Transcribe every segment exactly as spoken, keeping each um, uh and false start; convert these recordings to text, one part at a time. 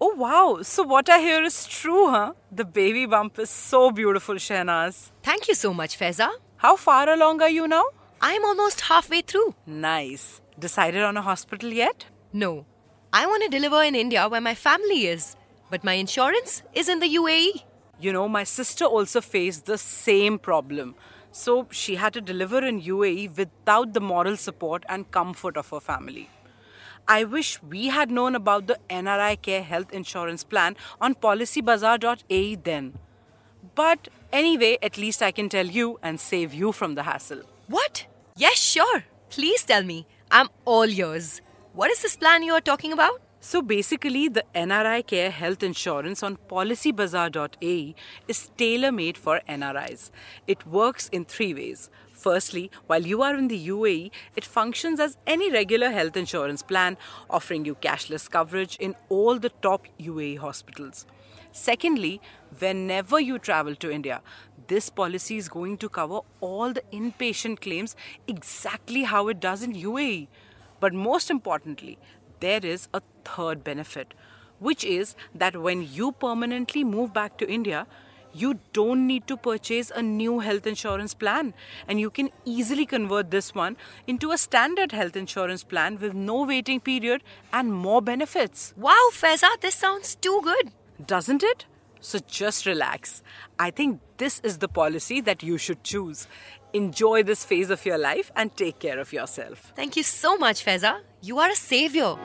Oh wow, so what I hear is true, huh? The baby bump is so beautiful, Shehnaz. Thank you so much, Feza. How far along are you now? I'm almost halfway through. Nice. Decided on a hospital yet? No, I want to deliver in India where my family is. But my insurance is in the U A E. You know, my sister also faced the same problem. So she had to deliver in U A E without the moral support and comfort of her family. I wish we had known about the N R I Care Health Insurance Plan on policy bazaar dot a e then. But anyway, at least I can tell you and save you from the hassle. What? Yes, sure. Please tell me. I'm all yours. What is this plan you are talking about? So basically, the N R I Care Health Insurance on policy bazaar dot a e is tailor-made for N R Is. It works in three ways. Firstly, while you are in the U A E, it functions as any regular health insurance plan, offering you cashless coverage in all the top U A E hospitals. Secondly, whenever you travel to India, this policy is going to cover all the inpatient claims exactly how it does in U A E. But most importantly, there is a third benefit, which is that when you permanently move back to India, you don't need to purchase a new health insurance plan, and you can easily convert this one into a standard health insurance plan with no waiting period and more benefits. Wow, Feza, this sounds too good. Doesn't it? So just relax. I think this is the policy that you should choose. Enjoy this phase of your life and take care of yourself. Thank you so much, Feza. You are a savior.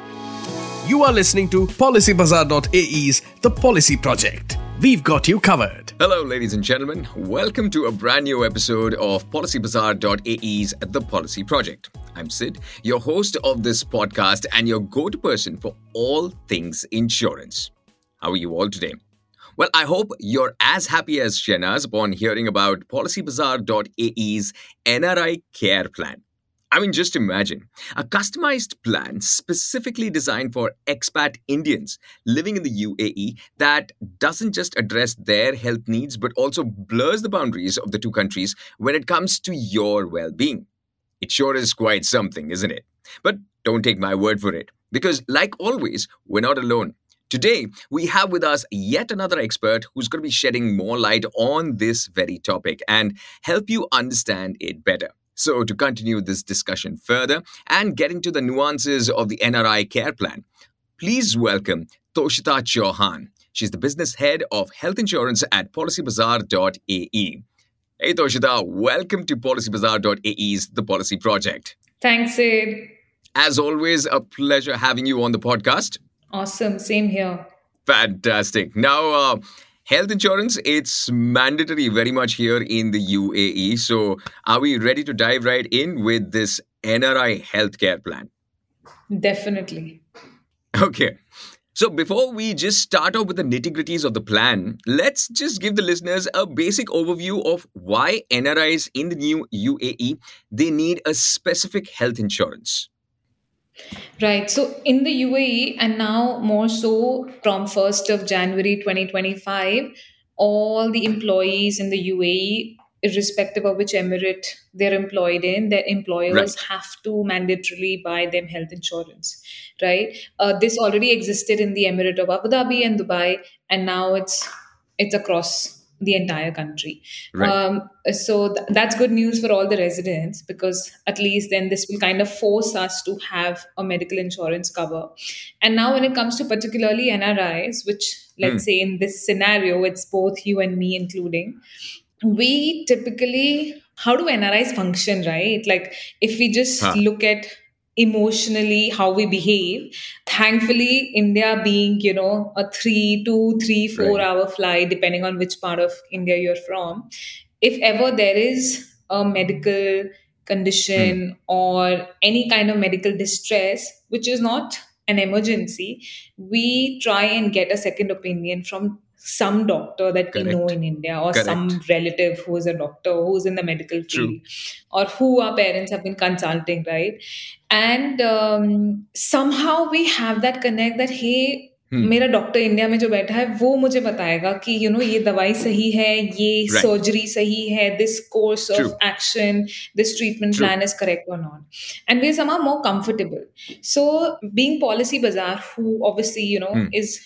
You are listening to policy bazaar dot a e's The Policy Project. We've got you covered. Hello, ladies and gentlemen. Welcome to a brand new episode of policy bazaar dot a e's The Policy Project. I'm Sid, your host of this podcast and your go-to person for all things insurance. How are you all today? Well, I hope you're as happy as Shehnaz upon hearing about policy bazaar dot a e's N R I Care Plan. I mean, just imagine a customized plan specifically designed for expat Indians living in the U A E that doesn't just address their health needs, but also blurs the boundaries of the two countries when it comes to your well-being. It sure is quite something, isn't it? But don't take my word for it, because like always, we're not alone. Today, we have with us yet another expert who's going to be shedding more light on this very topic and help you understand it better. So to continue this discussion further and get into the nuances of the N R I Care Plan, please welcome Toshita Chauhan. She's the business head of health insurance at policy bazaar dot a e. Hey Toshita, welcome to policy bazaar dot a e's The Policy Project. Thanks, Sid. As always, a pleasure having you on the podcast. Awesome. Same here. Fantastic. Now, uh, health insurance, it's mandatory very much here in the U A E. So are we ready to dive right in with this N R I healthcare plan? Definitely. Okay. So before we just start off with the nitty-gritties of the plan, let's just give the listeners a basic overview of why N R Is in the new U A E, they need a specific health insurance. Right. So in the U A E, and now more so from first of January twenty twenty-five, all the employees in the U A E, irrespective of which emirate they're employed in, their employers Right. have to mandatorily buy them health insurance. Right. Uh, this already existed in the Emirate of Abu Dhabi and Dubai, and now it's it's across the entire country. Right. Um, so th- that's good news for all the residents, because at least then this will kind of force us to have a medical insurance cover. And now when it comes to particularly N R Is, which let's say in this scenario, it's both you and me including, we typically, how do N R Is function, right? Like if we just Huh. look at emotionally how we behave, thankfully India being, you know, a three, two, three, four Right. hour flight, depending on which part of India you're from, if ever there is a medical condition or any kind of medical distress, which is not an emergency, we try and get a second opinion from some doctor that we know Correct. in India, or Correct. some relative who is a doctor, who's in the medical True. field, or who our parents have been consulting, right? And um, somehow we have that connect that, hey, Hmm. मेरा doctor India में जो बैठा है वो मुझे बताएगा कि you know ये दवाई सही है, ये Right. सर्जरी सही है, this course of True. action, this treatment True. plan is correct or not, and we're somehow more comfortable. So being Policy Bazaar, who obviously you know Hmm. is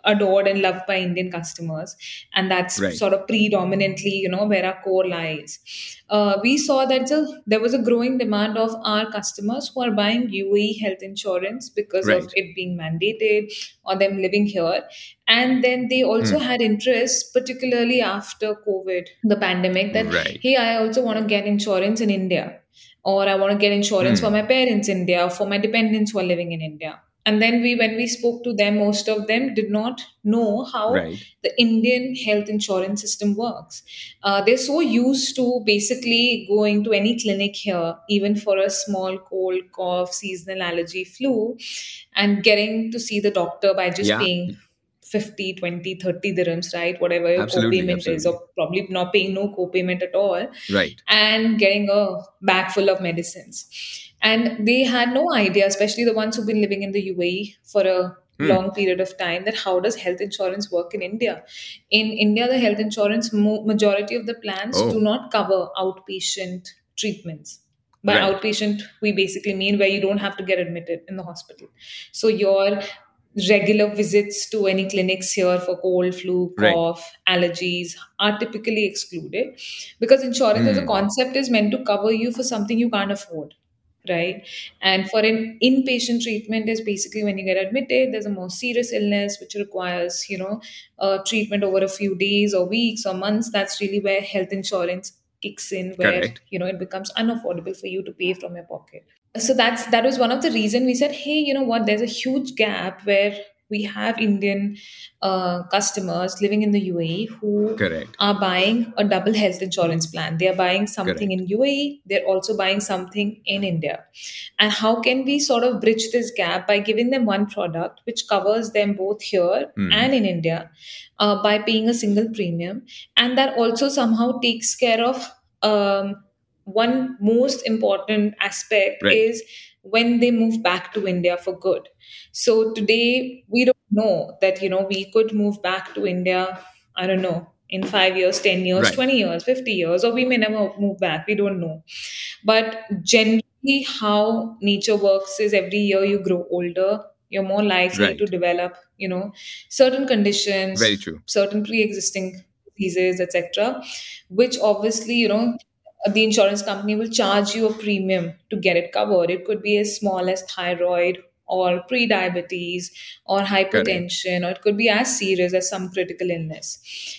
adored and loved by Indian customers, and that's Right. sort of predominantly, you know, where our core lies. Uh, we saw that the, there was a growing demand of our customers who are buying U A E health insurance because Right. of it being mandated or them living here, and then they also Hmm. had interest, particularly after COVID, the pandemic, that Right. hey, I also want to get insurance in India, or I want to get insurance Hmm. for my parents in India, for my dependents who are living in India. And then we, when we spoke to them, most of them did not know how Right. the Indian health insurance system works. Uh, they're so used to basically going to any clinic here, even for a small cold, cough, seasonal allergy, flu, and getting to see the doctor by just Yeah. paying fifty, twenty, thirty dirhams, right? Whatever your Absolutely, co-payment is, absolutely. or probably not paying no co-payment at all, Right. and getting a bag full of medicines. And they had no idea, especially the ones who've been living in the U A E for a Hmm. long period of time, that how does health insurance work in India. In India, the health insurance, mo- majority of the plans Oh. do not cover outpatient treatments. By Right. outpatient, we basically mean where you don't have to get admitted in the hospital. So your regular visits to any clinics here for cold, flu, Right. cough, allergies are typically excluded, because insurance as a Hmm. concept is meant to cover you for something you can't afford, right? And for an inpatient treatment is basically when you get admitted, there's a more serious illness which requires, you know, uh, treatment over a few days or weeks or months. That's really where health insurance kicks in, where Correct. you know it becomes unaffordable for you to pay from your pocket. So that's that was one of the reason we said, hey, you know what, there's a huge gap where we have Indian uh, customers living in the U A E who Correct. are buying a double health insurance plan. They are buying something Correct. in U A E, they're also buying something in India. And how can we sort of bridge this gap by giving them one product which covers them both here Hmm. and in India, uh, by paying a single premium, and that also somehow takes care of um, one most important aspect Right. is when they move back to India for good. So today we don't know that, you know, we could move back to India, I don't know, in five years, ten years, Right. twenty years, fifty years, or we may never move back. We don't know. But generally, how nature works is every year you grow older, you're more likely Right. to develop, you know, certain conditions, Very true. certain pre-existing diseases, et cetera, which obviously, you know, the insurance company will charge you a premium to get it covered. It could be as small as thyroid or pre-diabetes or Correct. hypertension, or it could be as serious as some critical illness.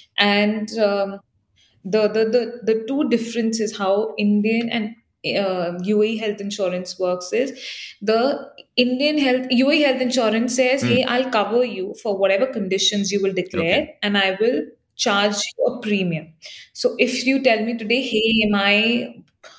And um, the, the the the two differences how Indian and uh, U A E health insurance works is the Indian health U A E health insurance says, Hmm. hey, I'll cover you for whatever conditions you will declare, Okay. and I will charge you a premium. So if you tell me today, hey, am I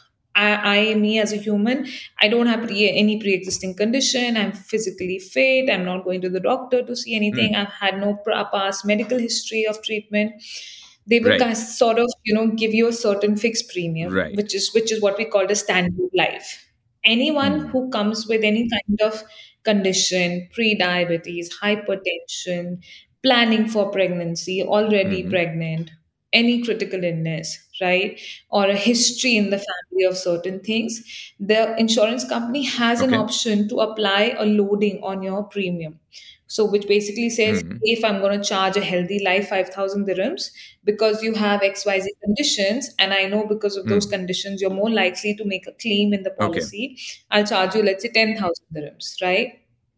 I, I, me as a human, I don't have pre- any pre-existing condition. I'm physically fit. I'm not going to the doctor to see anything. Hmm. I've had no pra- past medical history of treatment. They will Right. kind of sort of, you know, give you a certain fixed premium, Right. which is which is what we call the standard life. Anyone Hmm. who comes with any kind of condition, pre-diabetes, hypertension, planning for pregnancy, already Mhm. pregnant, any critical illness, right? Or a history in the family of certain things, the insurance company has an Okay. option to apply a loading on your premium. So, which basically says, Hmm. if I'm going to charge a healthy life five thousand dirhams because you have X Y Z conditions, and I know because of those Hmm. conditions you're more likely to make a claim in the Okay. policy, I'll charge you, let's say, ten thousand dirhams, right?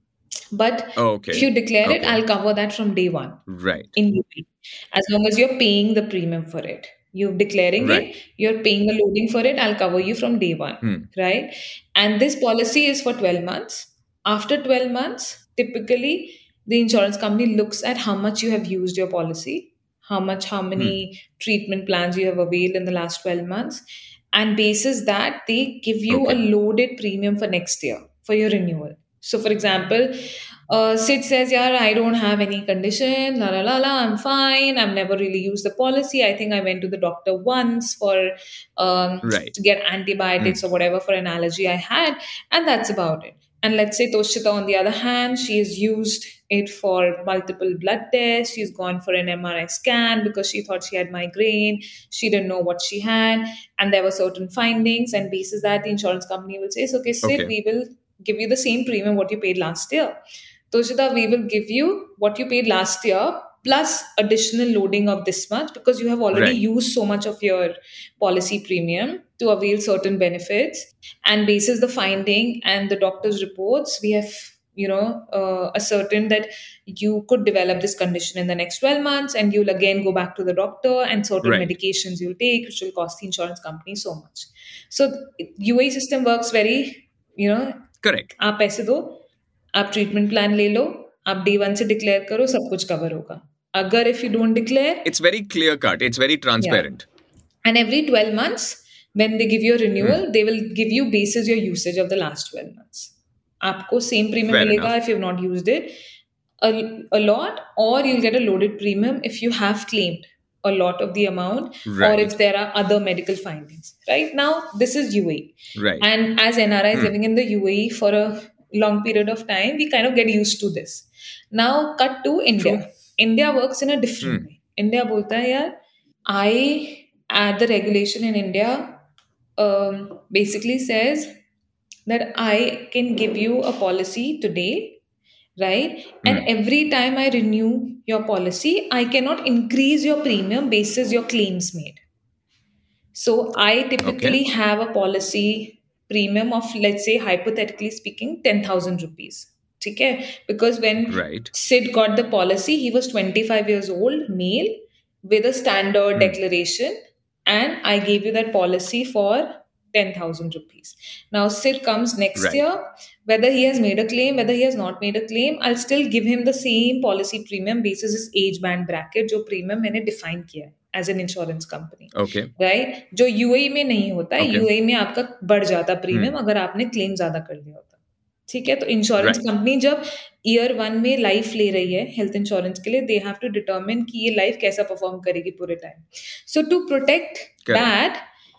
But Oh, if you okay. declare it, Okay. I'll cover that from day one Right. in U A E, as long as you're paying the premium for it. You're declaring Right. it, you're paying the loading for it, I'll cover you from day one, Hmm. right? And this policy is for twelve months. After twelve months, typically the insurance company looks at how much you have used your policy, how much, how Hmm. many treatment plans you have availed in the last twelve months. And basis that, they give you a Okay. loaded premium for next year for your renewal. So, for example, uh, Sid says, yeah, I don't have any condition, la la la la, I'm fine. I've never really used the policy. I think I went to the doctor once for um, Right. to get Hmm. antibiotics or whatever for an allergy I had, and that's about it. And let's say Toshita, on the other hand, she has used it for multiple blood tests. She's gone for an M R I scan because she thought she had migraine. She didn't know what she had, and there were certain findings. And basis that, the insurance company will say, okay, Sid, Okay. we will give you the same premium what you paid last year. Toshida, we will give you what you paid last year plus additional loading of this much because you have already Right. used so much of your policy premium to avail certain benefits. And basis the finding and the doctor's reports, we have you know uh, ascertained that you could develop this condition in the next twelve months, and you'll again go back to the doctor, and certain Right. medications you'll take which will cost the insurance company so much. So U A E system works very, you know Correct. आप पैसे दो, आप treatment plan ले लो, आप day one से declare करो, सब कुछ कवर होगा. अगर if you don't declare, It's very clear cut. It's very transparent. and every twelve months when they give you a renewal, they will give you basis your usage of the last twelve months. आपको same premium Fair मिलेगा enough. if you have not used it a, a lot, or you'll get a loaded premium if you have claimed a lot of the amount, or Right. if there are other medical findings. Right now, this is U A E. Right. And as N R Is living in the U A E for a long period of time, we kind of get used to this. Now, cut to India. True. India works in a different way. India बोलता है यार, I, at the regulation in India, um, basically says that I can give you a policy today, right? And every time I renew your policy, I cannot increase your premium basis your claims made. So I typically have a policy premium of, let's say, hypothetically speaking, ten thousand rupees. Okay? Because when Right. Sid got the policy, he was twenty-five years old, male, with a standard declaration, and I gave you that policy for ten thousand rupees. Now, Sid comes next Right. year, whether he has made a claim, whether he has not made a claim, I'll still give him the same policy premium basis his age band bracket, जो premium मैंने define किया है as an insurance company. Okay. Right? जो U A E में नहीं होता है, Okay. U A E में आपका बढ़ जाता प्रीमियम अगर आपने क्लेम ज्यादा कर लिया होता. ठीक है, तो इंश्योरेंस Right. कंपनी जब ईयर वन में लाइफ ले रही है हेल्थ इंश्योरेंस के लिए, दे हैव टू डिटरमिन कि ये लाइफ कैसा परफॉर्म करेगी पूरे time. So to protect that,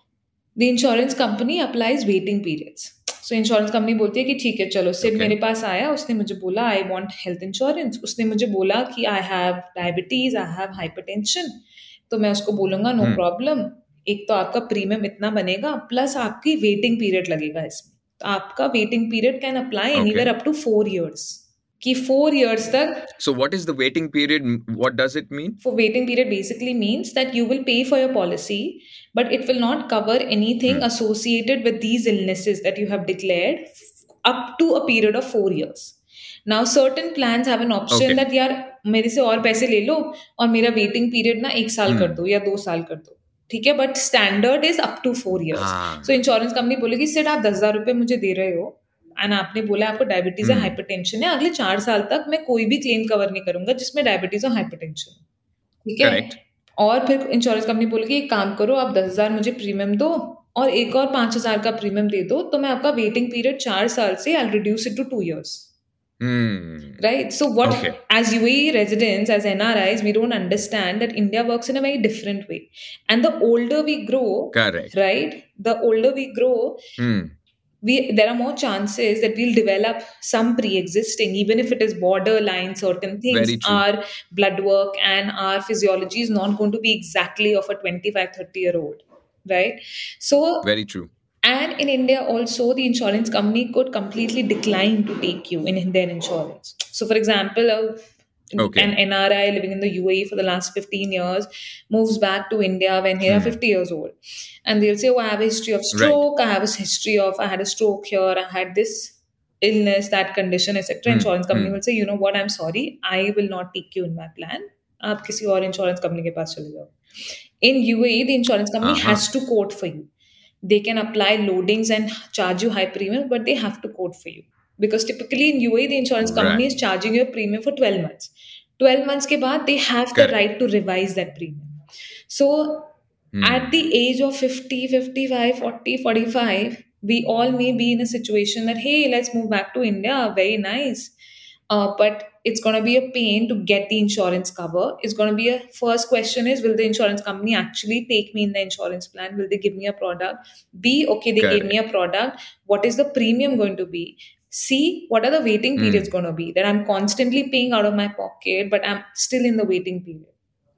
the insurance company applies waiting periods. So insurance company बोलती है कि ठीक है, चलो सिड Okay. मेरे पास आया, उसने मुझे बोला आई वांट हेल्थ इंश्योरेंस, उसने मुझे बोला कि I have diabetes, I have hypertension, तो मैं उसको बोलूंगा नो प्रॉब्लम, एक तो आपका प्रीमियम इतना बनेगा प्लस आपकी वेटिंग पीरियड लगेगा इसमें. तो आपका waiting period can apply anywhere up to four years, कि फोर इयर्स तक. So what is the waiting period? What does it mean? For waiting period basically means that you will pay for your policy, but it will not cover anything associated with these illnesses that you have declared f- up to a period of four years. Now, certain plans have an option Okay. that यार मेरे से और पैसे ले लो और मेरा waiting period ना एक साल कर दो या दो साल कर दो, ठीक है, but standard is up to four years. हाँ. सो इंश्योरेंस कंपनी बोलेगी सिर्फ आप दस हजार रुपए मुझे दे रहे हो एंड आपने बोला आपको डायबिटीज है, हाइपरटेंशन है, अगले चार साल तक मैं कोई भी क्लेम कवर नहीं करूंगा जिसमें डायबिटीज और हाइपरटेंशन, ठीक है. Correct. और फिर इंश्योरेंस कंपनी बोलेगी एक काम करो, आप दस हजार मुझे प्रीमियम दो और एक और पांच हजार का प्रीमियम दे दो, तो मैं आपका वेटिंग पीरियड चार साल से I reduce it to two years. Hmm. Right? So what, Okay. as U A E residents, as N R Is, we don't understand that India works in a very different way. And the older we grow, Correct. right? The older we grow, Hmm. we there are more chances that we'll develop some pre-existing, even if it is borderline. Certain things, Very true. our blood work and our physiology is not going to be exactly of a twenty-five, thirty year old, right? So Very true. and in India also, the insurance company could completely decline to take you in their insurance. So, for example, a, Okay. an N R I living in the U A E for the last fifteen years moves back to India when they are fifty years old. And they'll say, oh, I have a history of stroke, I have a history of, I had a stroke here, I had this illness, that condition, et cetera. Insurance company will say, you know what, I'm sorry, I will not take you in my plan. आप किसी और insurance company के पास चले जाओ. In U A E, the insurance company Uh-huh. has to quote for you. They can apply loadings and charge you high premium, but they have to quote for you. Because typically in U A E, the insurance company Right. is charging you a premium for twelve months. twelve months ke baad, they have the Correct. right to revise that premium. So at the age of fifty, fifty-five, forty, forty-five, we all may be in a situation that, hey, let's move back to India. Very nice. Uh, but it's going to be a pain to get the insurance cover. It's going to be a first question is, will the insurance company actually take me in the insurance plan? Will they give me a product? B, okay, they gave me a product. What is the premium going to be? C, what are the waiting periods going to be? That I'm constantly paying out of my pocket, but I'm still in the waiting period.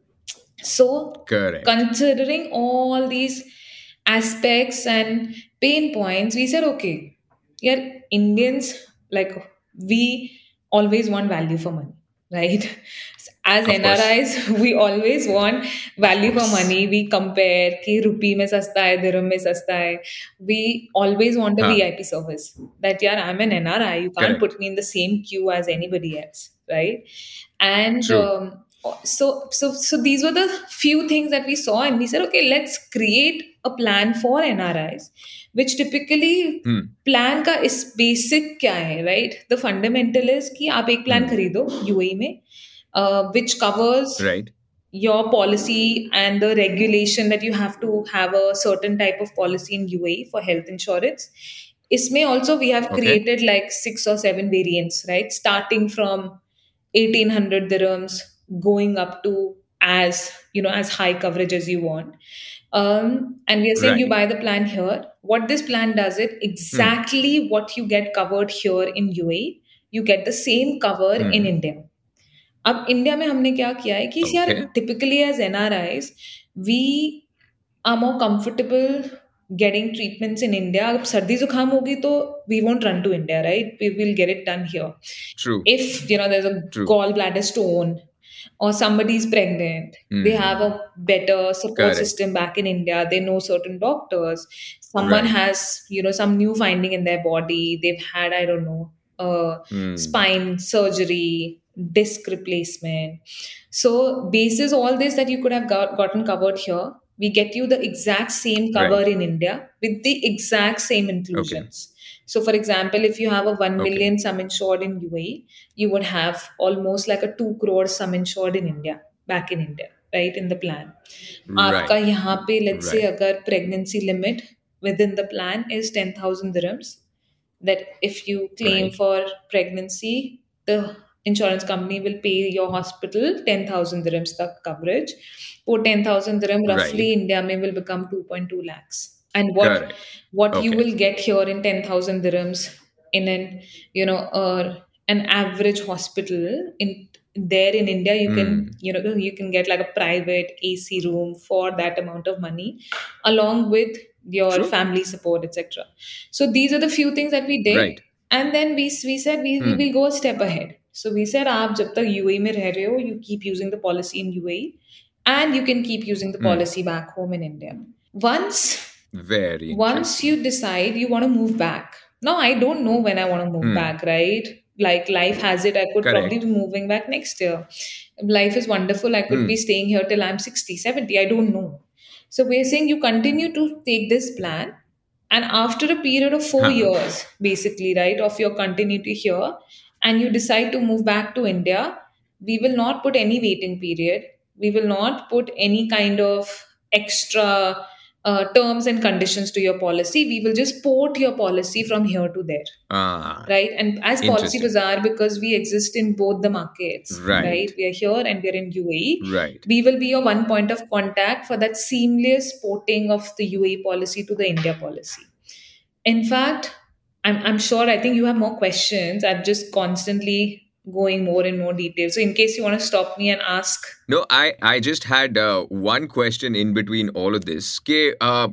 So, Correct. considering all these aspects and pain points, we said, okay, yeah, Indians, like we always want value for money, right? As Of course. N R Is, we always want Of value for course. money. We compare कि rupee में सस्ता है, dirham में सस्ता है. We always want a Huh. V I P service. That यार, I'm an N R I. You can't Correct. put me in the same queue as anybody else, right? And True. um, so so so these were the few things that we saw, and we said, okay, let's create a plan for N R Is, which typically Hmm. plan का इस basic क्या है, right? The fundamental is कि आप एक plan Hmm. खरीदो U A E में, uh, which covers Right. your policy and the regulation that you have to have a certain type of policy in U A E for health insurance. Isme also we have Okay. created like six or seven variants, right? Starting from eighteen hundred dirhams, going up to as, you know, as high coverage as you want. Um, and we are saying you Right. buy the plan here. What this plan does it exactly what you get covered here in U A E, you get the same cover in Hmm. India. अब India में हमने क्या किया है कि यार Okay. typically as N R Is we are more comfortable getting treatments in India. अब सर्दी जुकाम होगी तो we won't run to India, right? We will get it done here. True. If you know there's a True. gallbladder stone or somebody's pregnant, they Hmm. have a better support Correct. system back in India. They know certain doctors. Someone Right. has, you know, some new finding in their body. They've had, I don't know, uh, Hmm. spine surgery, disc replacement. So, basis all this that you could have got, gotten covered here, we get you the exact same cover Right. in India with the exact same inclusions. So, for example, if you have a one Okay. million sum insured in U A E, you would have almost like a two crore sum insured in India, back in India, right, in the plan. आपका Right. यहाँ पे let's say Right. अगर pregnancy limit within the plan is ten thousand dirhams, that if you claim Right. for pregnancy, the insurance company will pay your hospital ten thousand dirhams the coverage. वो ten thousand dirham roughly Right. India में will become two point two lakhs. And what Correct. what you Okay. will get here in ten thousand dirhams in an, you know, uh, an average hospital in there in India, you can, Hmm. you know, you can get like a private A C room for that amount of money, along with your True. family support, et cetera. So these are the few things that we did, Right. and then we we said we, we Hmm. will go a step ahead. So we said, आप जब तक U A E में रह रहे हो, you keep using the policy in U A E, and you can keep using the Hmm. policy back home in India. Once Very once interesting. you decide you want to move back, now I don't know when I want to move Hmm. back, right? Like life has it, I could Correct. probably be moving back next year. Life is wonderful, I could Hmm. be staying here till I'm sixty, seventy, I don't know. So we're saying you continue to take this plan, and after a period of four Huh. years, basically, right, of your continuity here, and you decide to move back to India, we will not put any waiting period. We will not put any kind of extra uh, terms and conditions to your policy. We will just port your policy from here to there, Ah. right? And as Policy Interesting. Bazaar, because we exist in both the markets, Right. right? We are here and we're in U A E. Right. We will be your one point of contact for that seamless porting of the U A E policy to the India policy. In fact, I'm, I'm sure, I think you have more questions. I'm just constantly going more and more detail. So in case you want to stop me and ask. No, I, I just had uh, one question in between all of this. Ke, uh,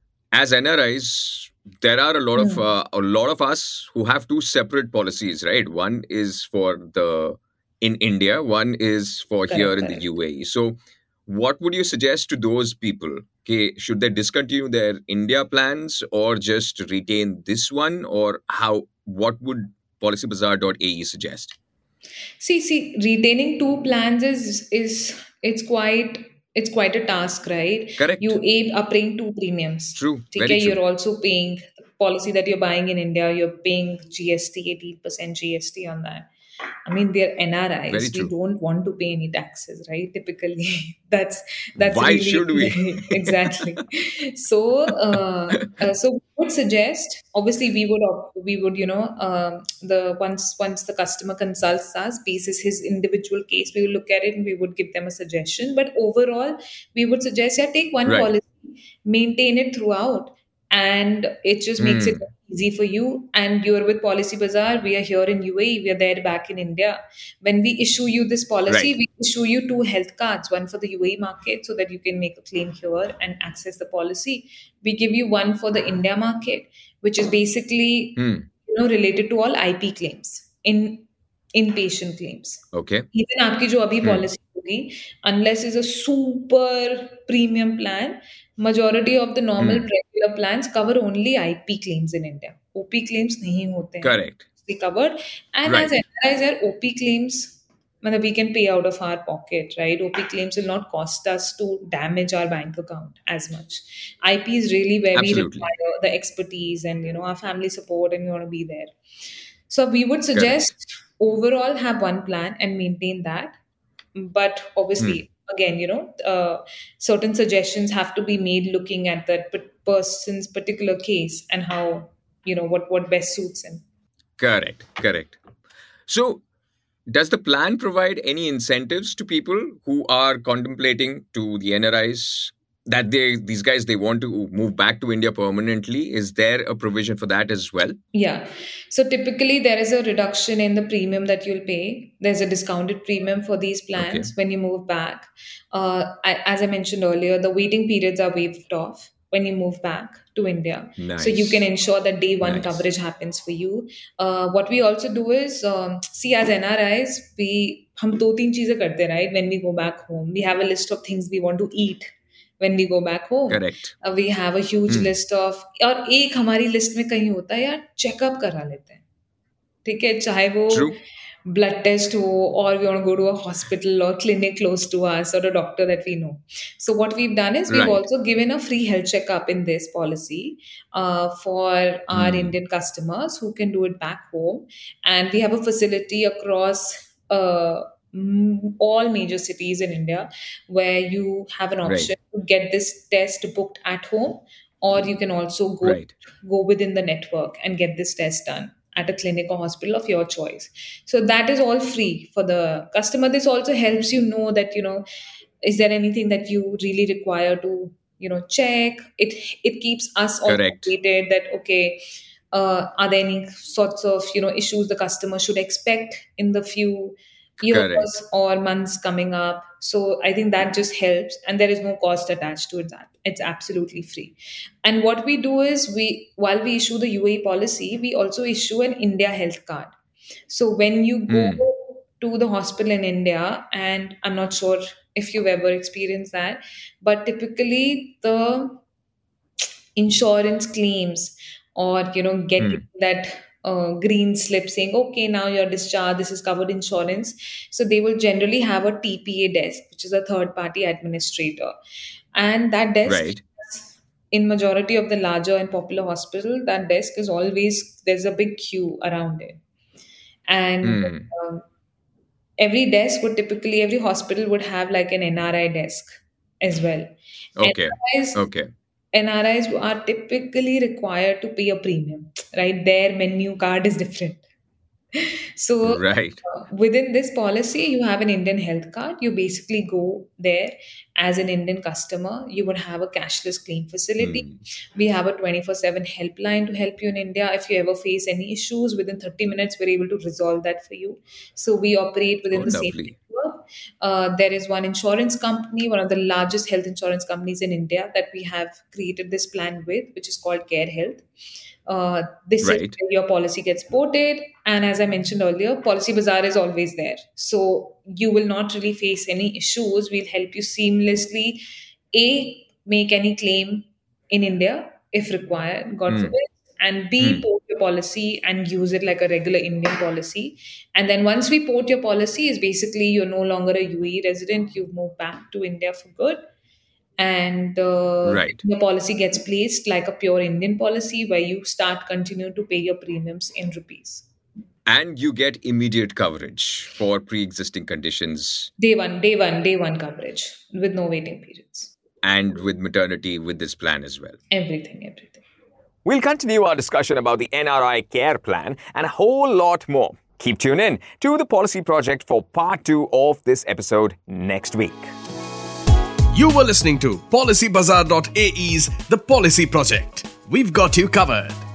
as N R Is, there are a lot of uh, a lot of us who have two separate policies, right? One is for the in India, one is for Correct, here in correct. the U A E. So, what would you suggest to those people? Okay, should they discontinue their India plans or just retain this one, or how? What would policy bazaar dot a e suggest? See, see, retaining two plans is is it's quite it's quite a task, right? Correct. You a- are paying two premiums. True, Okay, very true. you're also paying policy that you're buying in India. You're paying G S T, eighteen percent G S T on that. I mean, we're N R Is. Very We true. don't want to pay any taxes, right? Typically, that's that's Why really should we? exactly. So, uh, uh, so we would suggest. Obviously, we would op- we would you know um, the once once the customer consults us, basis his individual case, we will look at it and we would give them a suggestion. But overall, we would suggest, yeah, take one Right. policy, maintain it throughout, and it just makes it Hmm. easy for you. And you're with Policy Bazaar, we are here in U A E, we are there back in India. When we issue you this policy, Right. we issue you two health cards, one for the U A E market so that you can make a claim here and access the policy. We give you one for the India market, which is basically Hmm. you know related to all I P claims. In inpatient claims. Okay. Even आपकी जो अभी policy होगी, unless it's a super premium plan, majority of the normal Hmm. regular plans cover only I P claims in India. O P claims नहीं होते हैं. Correct. They covered, and Right. as N R Is, are O P claims, मतलब we can pay out of our pocket, right? O P claims will not cost us to damage our bank account as much. I P is really where Absolutely. we require the expertise and, you know, our family support, and we want to be there. So we would suggest overall have one plan and maintain that. But obviously, again, you know, uh, certain suggestions have to be made looking at that p- person's particular case and how, you know, what, what best suits him. Correct. Correct. So, does the plan provide any incentives to people who are contemplating to the N R Is that they these guys they want to move back to India permanently? Is there a provision for that as well? Yeah. So typically there is a reduction in the premium that you'll pay. There's a discounted premium for these plans Okay. when you move back. Uh, I, as I mentioned earlier, the waiting periods are waived off when you move back to India. Nice. So you can ensure that day one Nice. coverage happens for you. Uh, what we also do is, um, see, as N R Is, we हम दो तीन चीजें करते हैं, right? When we go back home, we have a list of things we want to eat. When we go back home, Correct. uh, we have a huge Hmm. list of, और एक हमारी list में कहीं होता है यार checkup करा लेते हैं, ठीक है, चाहे वो True. blood test ho, or we want to go to a hospital or clinic close to us or a doctor that we know. So what we've done is we've Right. also given a free health checkup in this policy uh, for our Hmm. Indian customers who can do it back home, and we have a facility across uh, mm, all major cities in India where you have an option to get this test booked at home, or you can also go Right. go within the network and get this test done at a clinic or hospital of your choice. So that is all free for the customer. This also helps you know that, you know, is there anything that you really require to, you know, check. It it keeps us all Correct. updated that, okay, uh, are there any sorts of, you know, issues the customer should expect in the few years Correct. or months coming up. So I think that just helps, and there is no cost attached to it. That it's absolutely free. And what we do is, we while we issue the U A E policy, we also issue an India health card. So when you go Hmm. to the hospital in India, and I'm not sure if you've ever experienced that, but typically the insurance claims, or, you know, getting that uh, green slip saying, okay, now you're discharged, this is covered insurance. So they will generally have a T P A desk, which is a third party administrator. And that desk, Right. in majority of the larger and popular hospital, that desk is always, there's a big queue around it. And Hmm. um, every desk would typically, every hospital would have like an N R I desk as well. Okay. N R Is, Okay. N R Is are typically required to pay a premium, right? Their menu card is different. So Right. uh, within this policy, you have an Indian health card. You basically go there as an Indian customer. You would have a cashless claim facility. Hmm. We have a twenty-four seven helpline to help you in India. If you ever face any issues, within thirty minutes, we're able to resolve that for you. So we operate within Oh, the same lovely. network. Uh, there is one insurance company, one of the largest health insurance companies in India, that we have created this plan with, which is called Care Health. Uh, this Right. is where your policy gets ported, and as I mentioned earlier, Policy Bazaar is always there, so you will not really face any issues. We'll help you seamlessly a make any claim in India if required, God Hmm. forbid, and b Hmm. port your policy and use it like a regular Indian policy. And then once we port your policy, is basically you're no longer a U A E resident, you've moved back to India for good, and uh, Right. the policy gets placed like a pure Indian policy where you start continue to pay your premiums in rupees. And you get immediate coverage for pre-existing conditions Day one, day one, day one coverage with no waiting periods. and with maternity with this plan as well. Everything, everything. We'll continue our discussion about the N R I Care Plan and a whole lot more. Keep tuned in to the Policy Project for part two of this episode next week. You were listening to policy bazaar dot a e's The Policy Project. We've got you covered.